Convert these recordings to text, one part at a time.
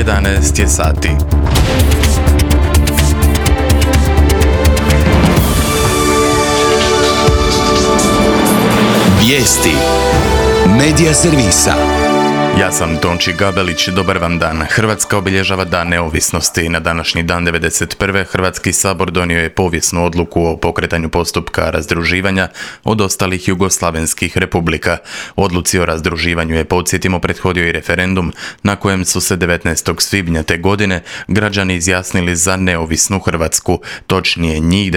11 je sati. Vijesti Medija servisa. Ja sam Tonči Gabelić, dobar vam dan. Hrvatska obilježava Dan neovisnosti. Na današnji dan 1991. Hrvatski sabor donio je povijesnu odluku o pokretanju postupka razdruživanja od ostalih jugoslavenskih republika. Odluci o razdruživanju je, podsjetimo, prethodio i referendum na kojem su se 19. svibnja te godine građani izjasnili za neovisnu Hrvatsku, točnije njih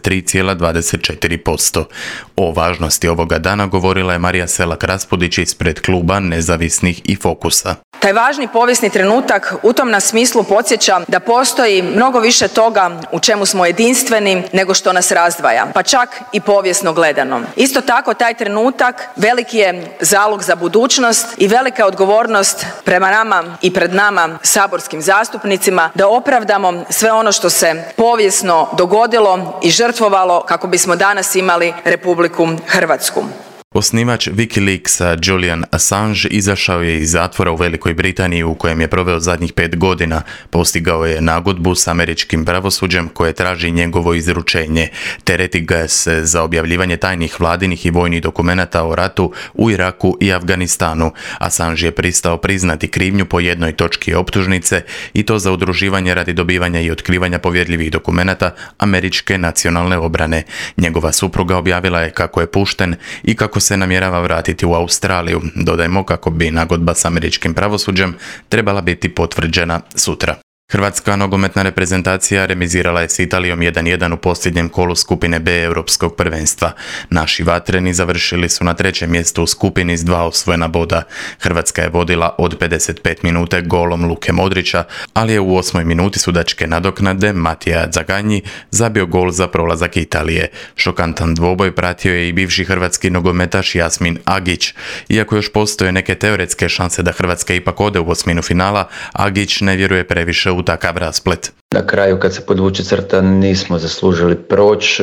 93,24%. O važnosti ovoga dana govorila je Marija Selak-Raspudić ispred kluba Nezavisnih i Fokusa. Taj važni povijesni trenutak u tom nas smislu podsjeća da postoji mnogo više toga u čemu smo jedinstveni nego što nas razdvaja, pa čak i povijesno gledano. Isto tako, taj trenutak veliki je zalog za budućnost i velika odgovornost prema nama i pred nama saborskim zastupnicima da opravdamo sve ono što se povijesno dogodilo i žrtvovalo kako bismo danas imali Republiku Hrvatsku. Osnivač Wikileaksa Julian Assange izašao je iz zatvora u Velikoj Britaniji u kojem je proveo zadnjih 5 godina. Postigao je nagodbu s američkim pravosuđem koje traži njegovo izručenje. Tereti ga se za objavljivanje tajnih vladinih i vojnih dokumenata o ratu u Iraku i Afganistanu. Assange je pristao priznati krivnju po jednoj točki optužnice i to za udruživanje radi dobivanja i otkrivanja povjerljivih dokumenata američke nacionalne obrane. Njegova supruga objavila je kako je pušten i kako se namjerava vratiti u Australiju. Dodajmo kako bi nagodba s američkim pravosuđem trebala biti potvrđena sutra. Hrvatska nogometna reprezentacija remizirala je s Italijom 1:1 u posljednjem kolu skupine B Europskog prvenstva. Naši vatreni završili su na 3. mjestu u skupini s 2 osvojena boda. Hrvatska je vodila od 55 minute golom Luke Modrića, ali je u 8. minuti sudačke nadoknade Matija Zaganji zabio gol za prolazak Italije. Šokantan dvoboj pratio je i bivši hrvatski nogometaš Jasmin Agić. Iako još postoje neke teoretske šanse da Hrvatska ipak ode u osminu finala, Agić ne vjeruje previše u takav rasplet. Na kraju kad se podvuče crta nismo zaslužili proći,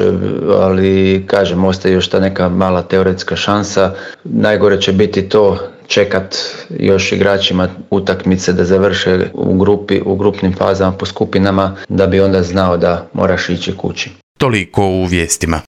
ali kažem, ostaje još ta neka mala teoretska šansa. Najgore će biti to čekat još igračima utakmice da završe u grupnim fazama po skupinama, da bi onda znao da moraš ići kući. Toliko u vijestima.